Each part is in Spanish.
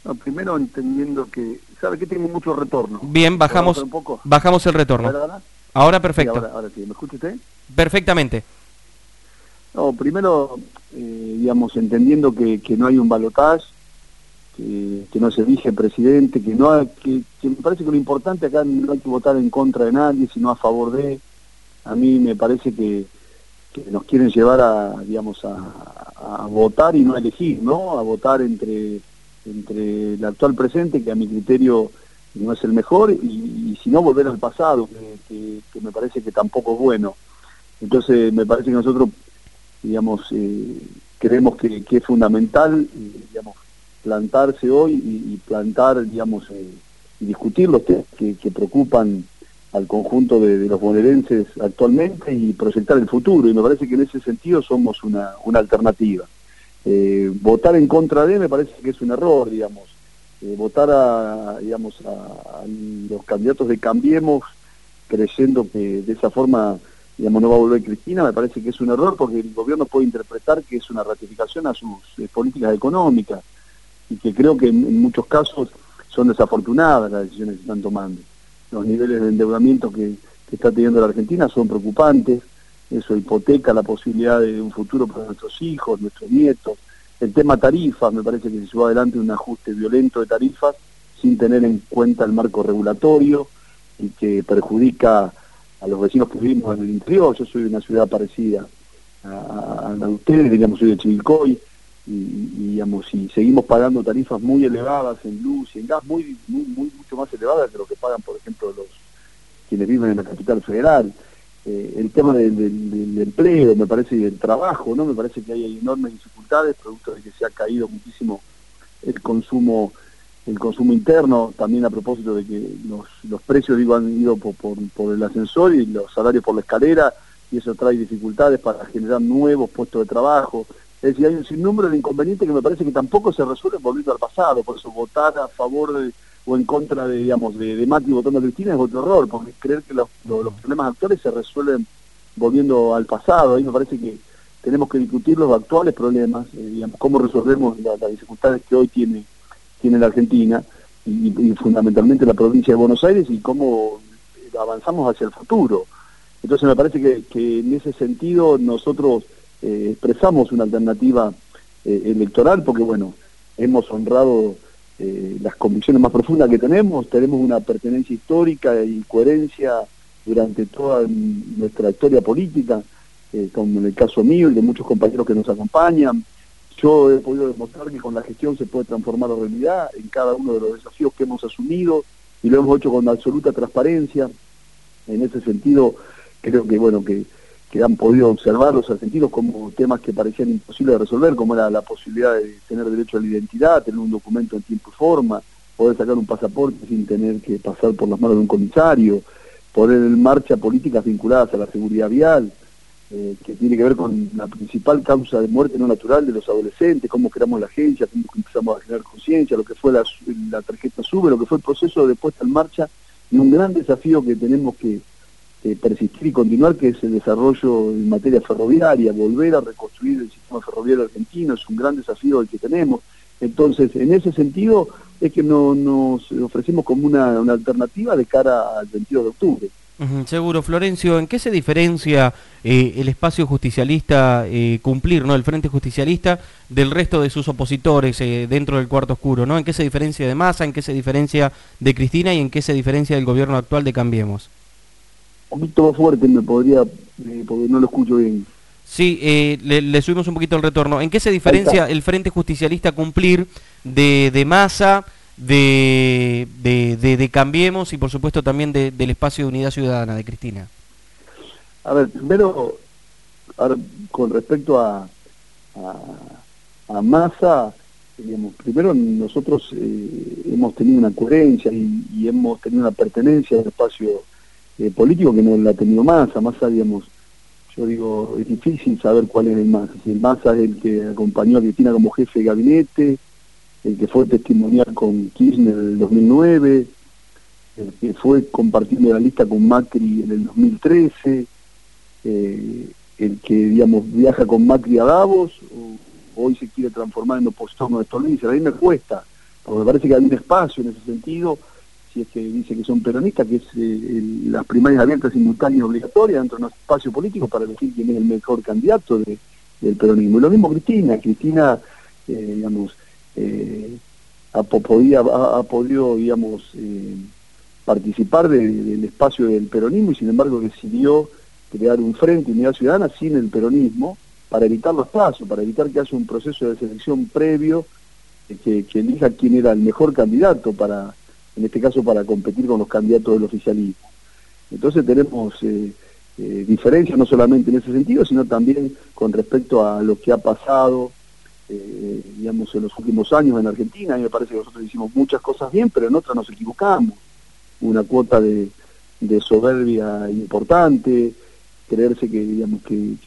No, primero entendiendo que, ¿sabe qué? Tengo mucho retorno. Bien, ¿Puedo bajar bajamos, un poco? bajamos el A retorno. ver, ahora. Ahora Sí, perfecto. ahora sí. ¿Me escucha usted? Perfectamente. No, primero, digamos, entendiendo que no hay un balotaje, que no se elige presidente, que me parece que lo importante acá no hay que votar en contra de nadie, sino a favor de. A mí me parece que nos quieren llevar a, digamos, a votar y no a elegir, ¿no? A votar entre el actual presente, que a mi criterio no es el mejor, y si no, volver al pasado, que me parece que tampoco es bueno. Entonces, me parece que nosotros, digamos, creemos que es fundamental, digamos, plantarse hoy y plantar, digamos, y discutir los temas que preocupan al conjunto de los bonaerenses actualmente y proyectar el futuro, y me parece que en ese sentido somos una alternativa. Votar en contra de me parece que es un error, digamos. Votar digamos, a los candidatos de Cambiemos creyendo que de esa forma, digamos, no va a volver Cristina, me parece que es un error, porque el gobierno puede interpretar que es una ratificación a sus políticas económicas, y que creo que en muchos casos son desafortunadas las decisiones que están tomando. Los niveles de endeudamiento que está teniendo la Argentina son preocupantes, eso hipoteca la posibilidad de un futuro para nuestros hijos, nuestros nietos. El tema tarifas, me parece que se llevó adelante un ajuste violento de tarifas sin tener en cuenta el marco regulatorio, y que perjudica a los vecinos que vivimos en el interior. Yo soy de una ciudad parecida a la de ustedes, digamos, soy de Chivilcoy, digamos, si seguimos pagando tarifas muy elevadas en luz y en gas, mucho más elevadas que lo que pagan, por ejemplo, quienes viven en la capital federal. El tema del empleo, me parece, y del trabajo, ¿no? Me parece que hay enormes dificultades, producto de que se ha caído muchísimo el consumo interno, también a propósito de que los precios, digo, han ido por el ascensor y los salarios por la escalera, y eso trae dificultades para generar nuevos puestos de trabajo. Es decir, hay un sinnúmero de inconvenientes que me parece que tampoco se resuelven volviendo al pasado. Por eso votar a favor o en contra de, digamos, de Macri votando a Cristina es otro error, porque creer que los problemas actuales se resuelven volviendo al pasado. Ahí me parece que tenemos que discutir los actuales problemas, digamos, cómo resolvemos las dificultades que hoy tiene la Argentina, y fundamentalmente la provincia de Buenos Aires, y cómo avanzamos hacia el futuro. Entonces me parece que en ese sentido nosotros expresamos una alternativa electoral, porque bueno, hemos honrado las convicciones más profundas que tenemos una pertenencia histórica y coherencia durante toda nuestra historia política, como en el caso mío y de muchos compañeros que nos acompañan. Yo he podido demostrar que con la gestión se puede transformar la realidad en cada uno de los desafíos que hemos asumido, y lo hemos hecho con absoluta transparencia. En ese sentido, creo que bueno que han podido observar los argentinos como temas que parecían imposibles de resolver, como era la posibilidad de tener derecho a la identidad, tener un documento en tiempo y forma, poder sacar un pasaporte sin tener que pasar por las manos de un comisario, poner en marcha políticas vinculadas a la seguridad vial, que tiene que ver con la principal causa de muerte no natural de los adolescentes, cómo creamos la agencia, cómo empezamos a generar conciencia, lo que fue la tarjeta SUBE, lo que fue el proceso de puesta en marcha, y un gran desafío que tenemos que persistir y continuar, que es el desarrollo en materia ferroviaria, volver a reconstruir el sistema ferroviario argentino, es un gran desafío el que tenemos. Entonces, en ese sentido, es que nos ofrecemos como una alternativa de cara al 22 de octubre. Seguro, Florencio, ¿en qué se diferencia el espacio justicialista, cumplir, ¿no?, el Frente Justicialista del resto de sus opositores dentro del cuarto oscuro, ¿no? ¿En qué se diferencia de Massa, en qué se diferencia de Cristina y en qué se diferencia del gobierno actual de Cambiemos? Un poquito más fuerte me podría, porque no lo escucho bien. Sí, le subimos un poquito el retorno. ¿En qué se Ahí está. diferencia el Frente Justicialista cumplir de Massa, de Cambiemos y por supuesto también del espacio de Unidad Ciudadana de Cristina? A ver, primero, ahora, con respecto a Massa, digamos, primero nosotros hemos tenido una coherencia y hemos tenido una pertenencia al espacio político que no la ha tenido Massa. Massa, digamos, yo digo, es difícil saber cuál es el Massa. Si el Massa es el que acompañó a Cristina como jefe de gabinete, el que fue testimonial con Kirchner en el 2009, el que fue compartiendo la lista con Macri en el 2013, el que, digamos, viaja con Macri a Davos, o hoy se quiere transformar en opositor de Stolbizer. A mí me cuesta porque me parece que hay un espacio en ese sentido, si es que dice que son peronistas, que es las primarias abiertas, simultáneas y obligatorias dentro de un espacio político para elegir quién es el mejor candidato del peronismo. Y lo mismo Cristina, digamos, ha podido, digamos, participar del espacio del peronismo y sin embargo decidió crear un frente, Unidad Ciudadana, sin el peronismo, para evitar los plazos, para evitar que haya un proceso de selección previo que elija quién era el mejor candidato para, en este caso, para competir con los candidatos del oficialismo. Entonces tenemos diferencias no solamente en ese sentido, sino también con respecto a lo que ha pasado, digamos, en los últimos años en Argentina. A mí me parece que nosotros hicimos muchas cosas bien, pero en otras nos equivocamos. Una cuota de soberbia importante, creerse que, digamos, que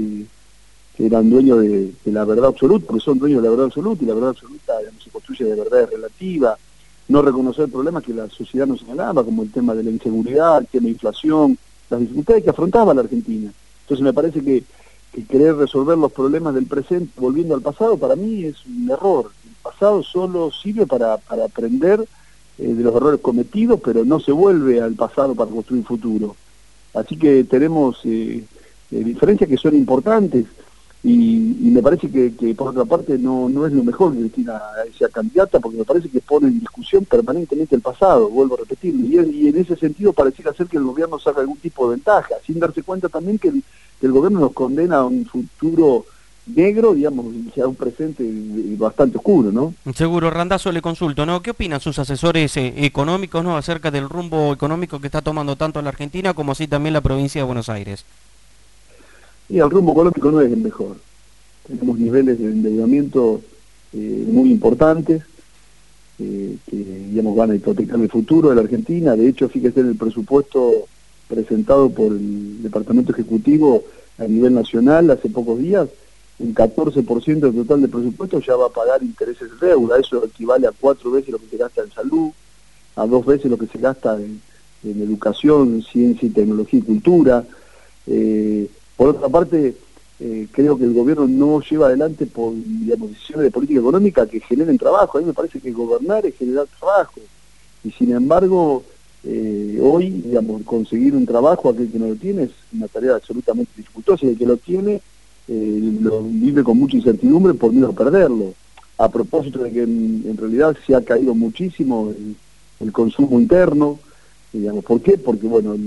eran dueños de la verdad absoluta, porque son dueños de la verdad absoluta, y la verdad absoluta, digamos, se construye de verdades relativas, no reconocer problemas que la sociedad nos señalaba, como el tema de la inseguridad, el tema de inflación, las dificultades que afrontaba la Argentina. Entonces me parece que querer resolver los problemas del presente volviendo al pasado, para mí es un error. El pasado solo sirve para aprender de los errores cometidos, pero no se vuelve al pasado para construir futuro. Así que tenemos diferencias que son importantes, y me parece que por otra parte no es lo mejor que Cristina sea candidata, porque me parece que pone en discusión permanentemente el pasado, vuelvo a repetirlo, y en ese sentido pareciera ser que el gobierno saca algún tipo de ventaja, sin darse cuenta también que el gobierno nos condena a un futuro negro, digamos, y a un presente bastante oscuro, ¿no? Seguro, Randazzo, le consulto, ¿no? ¿Qué opinan sus asesores económicos, ¿no?, acerca del rumbo económico que está tomando tanto la Argentina como así también la provincia de Buenos Aires? Y el rumbo económico no es el mejor. Tenemos niveles de endeudamiento muy importantes, que, digamos, van a hipotecar el futuro de la Argentina. De hecho, fíjese en el presupuesto presentado por el Departamento Ejecutivo a nivel nacional hace pocos días, un 14% del total del presupuesto ya va a pagar intereses de deuda. Eso equivale a 4 veces lo que se gasta en salud, a 2 veces lo que se gasta en educación, ciencia y tecnología y cultura. Por otra parte, creo que el gobierno no lleva adelante por, digamos, decisiones de política económica que generen trabajo. A mí me parece que gobernar es generar trabajo. Y sin embargo, hoy, digamos, conseguir un trabajo, aquel que no lo tiene, es una tarea absolutamente dificultosa, y el que lo tiene lo vive con mucha incertidumbre por miedo a perderlo. A propósito de que en realidad se ha caído muchísimo el consumo interno, digamos, ¿por qué? Porque, bueno,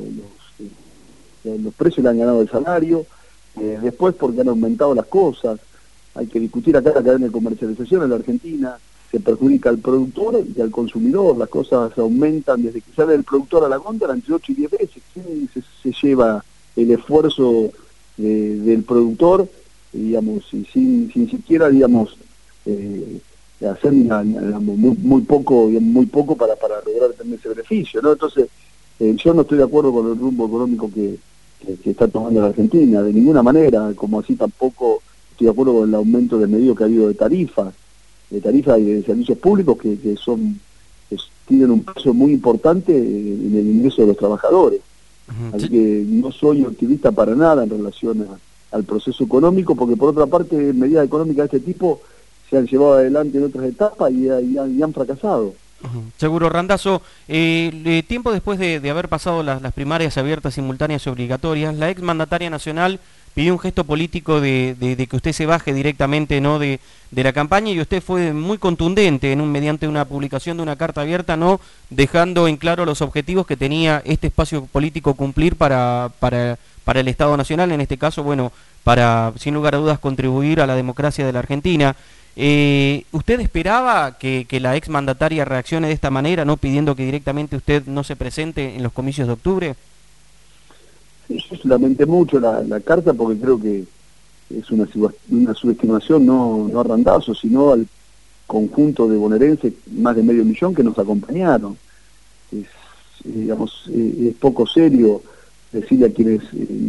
los precios le han ganado el salario, después porque han aumentado las cosas. Hay que discutir acá la cadena de comercialización en la Argentina, se perjudica al productor y al consumidor. Las cosas aumentan desde que sale el productor a la góndola entre 8 y 10 veces. ¿Quién se lleva el esfuerzo del productor, digamos, y sin siquiera, digamos, hacer muy poco para lograr tener ese beneficio, ¿no? Entonces, yo no estoy de acuerdo con el rumbo económico que está tomando la Argentina, de ninguna manera, como así tampoco estoy de acuerdo con el aumento de medios que ha habido de tarifas y de servicios públicos que tienen un peso muy importante en el ingreso de los trabajadores. Así que no soy optimista para nada en relación al proceso económico, porque por otra parte medidas económicas de este tipo se han llevado adelante en otras etapas y han fracasado. Seguro, Randazzo, tiempo después de haber pasado las primarias abiertas, simultáneas y obligatorias, la exmandataria nacional pidió un gesto político de que usted se baje directamente, ¿no?, de la campaña, y usted fue muy contundente mediante una publicación de una carta abierta, ¿no?, dejando en claro los objetivos que tenía este espacio político cumplir para el Estado Nacional, en este caso, bueno, para, sin lugar a dudas, contribuir a la democracia de la Argentina. ¿Usted esperaba que la exmandataria reaccione de esta manera, no pidiendo que directamente usted no se presente en los comicios de octubre? Sí, yo lamenté mucho la carta, porque creo que es una subestimación no a Randazzo, sino al conjunto de bonaerenses, más de 500.000 que nos acompañaron. Es poco serio decirle a quienes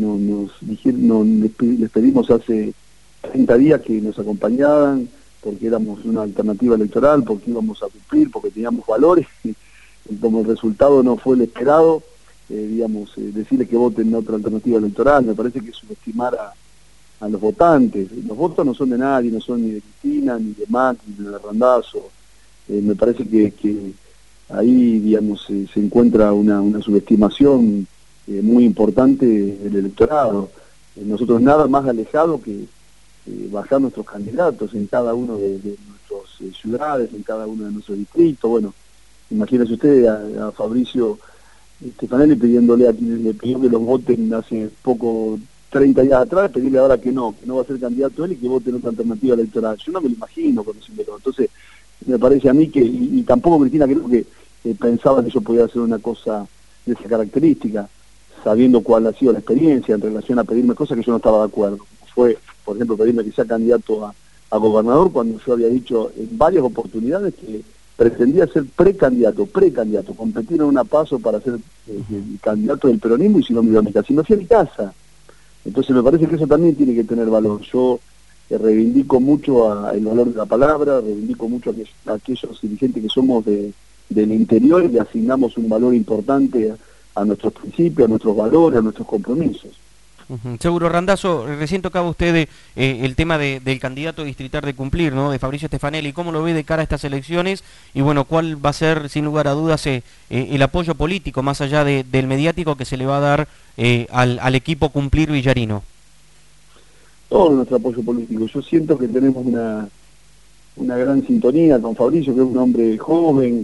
les pedimos hace 30 días que nos acompañaran, porque éramos una alternativa electoral, porque íbamos a cumplir, porque teníamos valores, y como el resultado no fue el esperado, decirles que voten otra alternativa electoral, me parece que es subestimar a los votantes. Los votos no son de nadie, no son ni de Cristina, ni de Macri, ni de Randazzo. Me parece que ahí, digamos, se encuentra una subestimación muy importante del electorado. Nosotros nada más alejado que bajar nuestros candidatos en cada uno de nuestras ciudades, en cada uno de nuestros distritos. Bueno, imagínense ustedes a Fabricio Stefanelli pidiéndole a quienes le pidió que los voten hace poco, 30 días atrás, pedirle ahora que no va a ser candidato él y que voten otra alternativa electoral. Yo no me lo imagino conociéndolo. Entonces, me parece a mí que, y tampoco Cristina creo que pensaba que yo podía hacer una cosa de esa característica, sabiendo cuál ha sido la experiencia en relación a pedirme cosas que yo no estaba de acuerdo. Fue, por ejemplo, pedirme que sea candidato a gobernador cuando yo había dicho en varias oportunidades que pretendía ser precandidato, competir en una paso para ser candidato del peronismo y si no me iba a mi casa. Y me fui a mi casa. Entonces me parece que eso también tiene que tener valor. Yo reivindico mucho el valor de la palabra, reivindico mucho a aquellos dirigentes que somos del interior y le asignamos un valor importante a nuestros principios, a nuestros valores, a nuestros compromisos. Seguro, Randazzo, recién tocaba usted el tema del candidato distrital de cumplir, ¿no?, de Fabricio Stefanelli. ¿Cómo lo ve de cara a estas elecciones? Y bueno, ¿cuál va a ser, sin lugar a dudas, el apoyo político, más allá del mediático, que se le va a dar al equipo Cumplir villarino? Todo nuestro apoyo político. Yo siento que tenemos una gran sintonía con Fabricio, que es un hombre joven,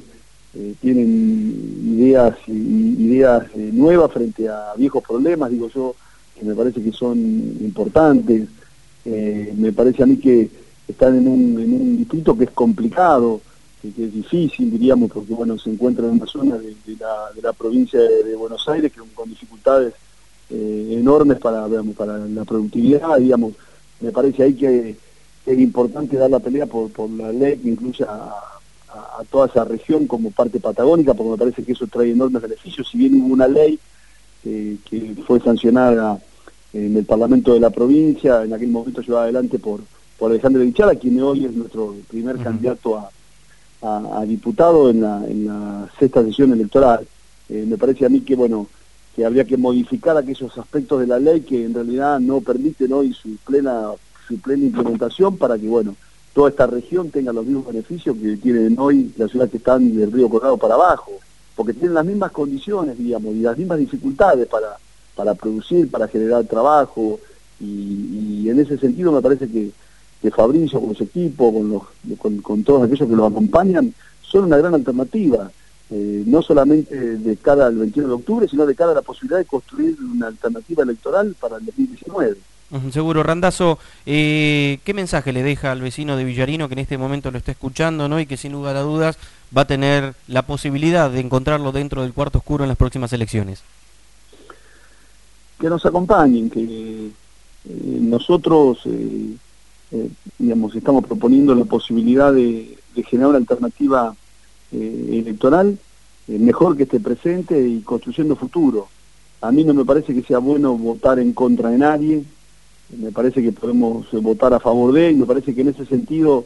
tienen ideas nuevas frente a viejos problemas, digo yo, que me parece que son importantes. Me parece a mí que están en un distrito que es complicado, que es difícil, diríamos, porque bueno, se encuentra en una zona de la provincia de Buenos Aires que con dificultades enormes para la productividad, digamos. Me parece ahí que es importante dar la pelea por la ley que incluya a toda esa región como parte patagónica, porque me parece que eso trae enormes beneficios. Si bien hubo una ley que fue sancionada en el Parlamento de la provincia, en aquel momento llevada adelante por Alejandro Vichala, quien hoy es nuestro primer candidato a diputado en la sexta sesión electoral. Me parece a mí que, bueno, que habría que modificar aquellos aspectos de la ley que en realidad no permiten hoy su plena implementación para que, bueno, toda esta región tenga los mismos beneficios que tienen hoy las ciudades que están del Río Colorado para abajo, porque tienen las mismas condiciones, digamos, y las mismas dificultades para producir, para generar trabajo, y en ese sentido me parece que Fabricio, con su equipo, con todos aquellos que los acompañan, son una gran alternativa, no solamente de cara al 21 de octubre, sino de cara a la posibilidad de construir una alternativa electoral para el 2019. Seguro, Randazzo, ¿qué mensaje le deja al vecino de Villarino que en este momento lo está escuchando, ¿no?, y que sin lugar a dudas va a tener la posibilidad de encontrarlo dentro del cuarto oscuro en las próximas elecciones? Que nos acompañen, que nosotros, digamos, estamos proponiendo la posibilidad de generar una alternativa electoral mejor que esté presente y construyendo futuro. A mí no me parece que sea bueno votar en contra de nadie, me parece que podemos votar a favor de él, me parece que en ese sentido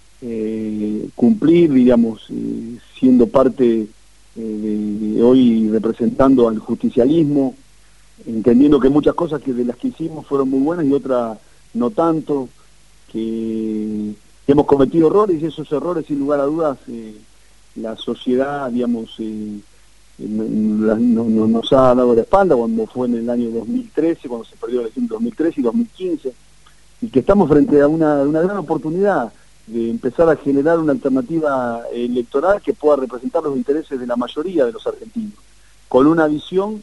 cumplir, digamos, siendo parte de hoy representando al justicialismo, entendiendo que muchas cosas de las que hicimos fueron muy buenas y otras no tanto, que hemos cometido errores y esos errores sin lugar a dudas la sociedad, digamos, nos ha dado la espalda, cuando fue en el año 2013, cuando se perdió la elección de 2013 y 2015, y que estamos frente a una gran oportunidad de empezar a generar una alternativa electoral que pueda representar los intereses de la mayoría de los argentinos, con una visión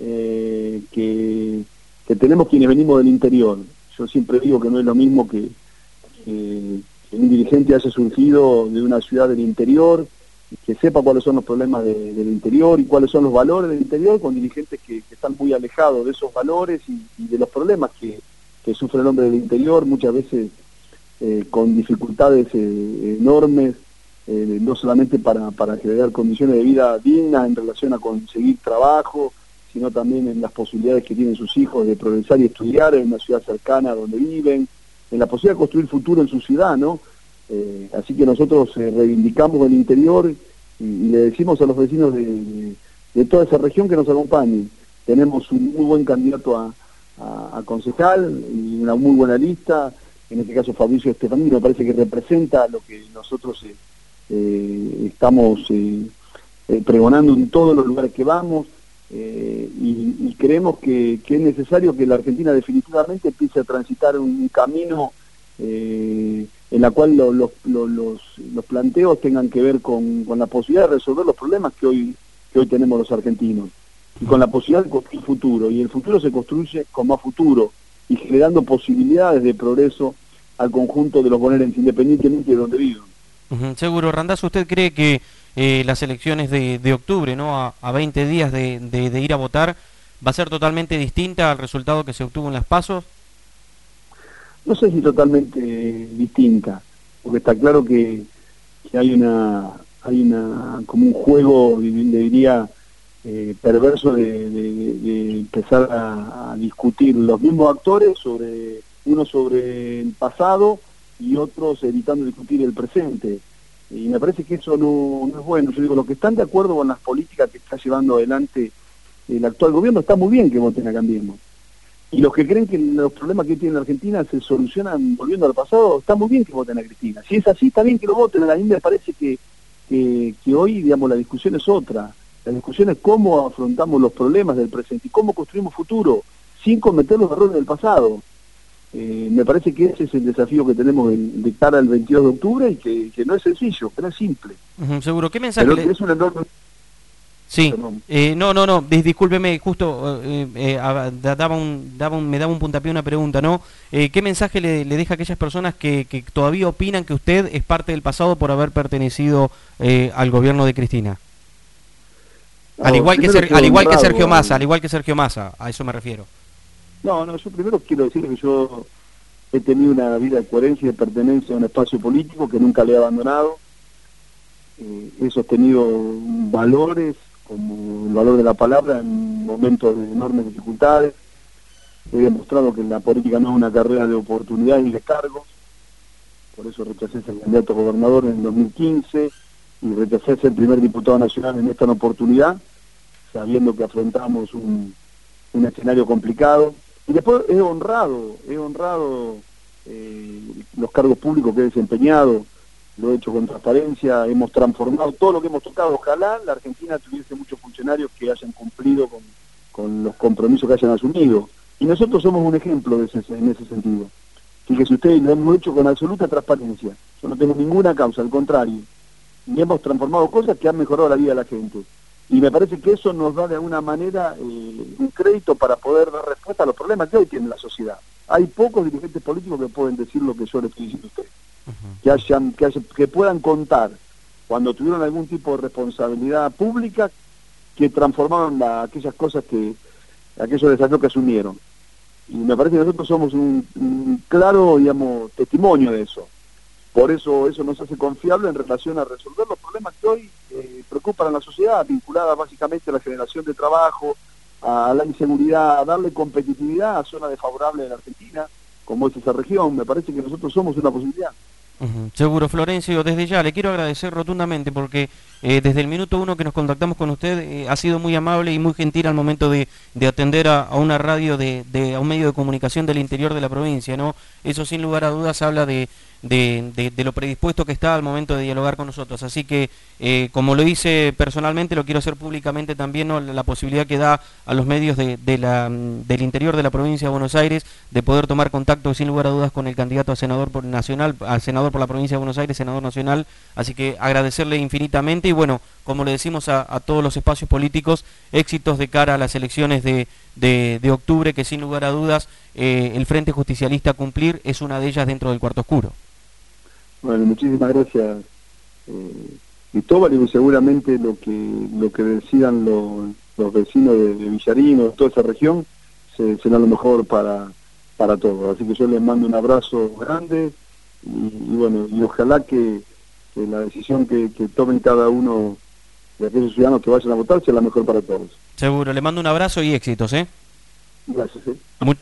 que tenemos quienes venimos del interior. Yo siempre digo que no es lo mismo que un dirigente haya surgido de una ciudad del interior, que sepa cuáles son los problemas del interior y cuáles son los valores del interior, con dirigentes que están muy alejados de esos valores y de los problemas que sufre el hombre del interior, muchas veces con dificultades enormes, no solamente para generar condiciones de vida dignas en relación a conseguir trabajo, sino también en las posibilidades que tienen sus hijos de progresar y estudiar en una ciudad cercana a donde viven, en la posibilidad de construir futuro en su ciudad, ¿no? Así que nosotros reivindicamos el interior y le decimos a los vecinos de toda esa región que nos acompañen. Tenemos un muy buen candidato a concejal y una muy buena lista, en este caso Fabricio Stefanelli, me parece que representa lo que nosotros estamos pregonando en todos los lugares que vamos, y creemos que es necesario que la Argentina definitivamente empiece a transitar un camino en la cual los planteos tengan que ver con la posibilidad de resolver los problemas que hoy tenemos los argentinos, y con la posibilidad de construir futuro, y el futuro se construye con más futuro, y generando posibilidades de progreso al conjunto de los bonaerenses, independientemente de donde vivan. Seguro, Randazzo, ¿usted cree que las elecciones de octubre, ¿no? a 20 días de ir a votar, va a ser totalmente distinta al resultado que se obtuvo en las PASO? No sé si totalmente distinta, porque está claro que hay como un juego, le diría, perverso de empezar a discutir los mismos actores, unos sobre el pasado y otros evitando discutir el presente. Y me parece que eso no es bueno. Yo digo, los que están de acuerdo con las políticas que está llevando adelante el actual gobierno, está muy bien que voten a Cambiemos. Y los que creen que los problemas que tiene la Argentina se solucionan volviendo al pasado, está muy bien que voten a Cristina. Si es así, está bien que lo voten. A mí me parece que hoy, digamos, la discusión es otra. La discusión es cómo afrontamos los problemas del presente y cómo construimos futuro, sin cometer los errores del pasado. Me parece que ese es el desafío que tenemos de cara al 22 de octubre, y que no es sencillo, que no es simple. Seguro. ¿Qué mensaje pero es un enorme... Sí, no, discúlpeme, justo me daba un puntapié una pregunta, ¿no? ¿Qué mensaje le deja a aquellas personas que todavía opinan que usted es parte del pasado por haber pertenecido al gobierno de Cristina? Al igual que Sergio Massa, a eso me refiero. No, yo primero quiero decir que yo he tenido una vida de coherencia y de pertenencia a un espacio político que nunca le he abandonado. He sostenido valores, como el valor de la palabra, en momentos de enormes dificultades. He demostrado que la política no es una carrera de oportunidades ni de cargos. Por eso rechacé ser candidato a gobernador en 2015 y rechacé ser primer diputado nacional en esta oportunidad, sabiendo que afrontamos un escenario complicado. Y después he honrado los cargos públicos que he desempeñado, lo he hecho con transparencia, hemos transformado todo lo que hemos tocado. Ojalá la Argentina tuviese muchos funcionarios que hayan cumplido con los compromisos que hayan asumido. Y nosotros somos un ejemplo en ese sentido. Fíjese ustedes, lo hemos hecho con absoluta transparencia. Yo no tengo ninguna causa, al contrario. Y hemos transformado cosas que han mejorado la vida de la gente. Y me parece que eso nos da de alguna manera un crédito para poder dar respuesta a los problemas que hoy tiene la sociedad. Hay pocos dirigentes políticos que pueden decir lo que yo le estoy diciendo a ustedes. Que puedan contar cuando tuvieron algún tipo de responsabilidad pública, que transformaron aquellas cosas aquellos desafíos que asumieron. Y me parece que nosotros somos un claro, digamos, testimonio de eso. Por eso nos hace confiable en relación a resolver los problemas que hoy preocupan a la sociedad, vinculadas básicamente a la generación de trabajo, a la inseguridad, a darle competitividad a zonas desfavorables de la Argentina, como es esa región. Me parece que nosotros somos una posibilidad. Seguro, Florencio, desde ya le quiero agradecer rotundamente porque desde el minuto 1 que nos contactamos con usted ha sido muy amable y muy gentil al momento de atender a una radio, a un medio de comunicación del interior de la provincia, ¿no? Eso sin lugar a dudas habla de lo predispuesto que está al momento de dialogar con nosotros. Así que, como lo hice personalmente, lo quiero hacer públicamente también, ¿no? La posibilidad que da a los medios del interior de la provincia de Buenos Aires de poder tomar contacto sin lugar a dudas con el candidato a senador por la provincia de Buenos Aires, senador nacional. Así que agradecerle infinitamente y bueno, como le decimos a todos los espacios políticos, éxitos de cara a las elecciones de octubre, que sin lugar a dudas el Frente Justicialista a cumplir es una de ellas dentro del cuarto oscuro. Bueno, muchísimas gracias, Cristóbal, y seguramente lo que decidan los vecinos de Villarino, de toda esa región, será lo mejor para todos. Así que yo les mando un abrazo grande y bueno, y ojalá que la decisión que tomen cada uno de aquellos ciudadanos que vayan a votar sea la mejor para todos. Seguro, le mando un abrazo y éxitos, ¿eh? Gracias.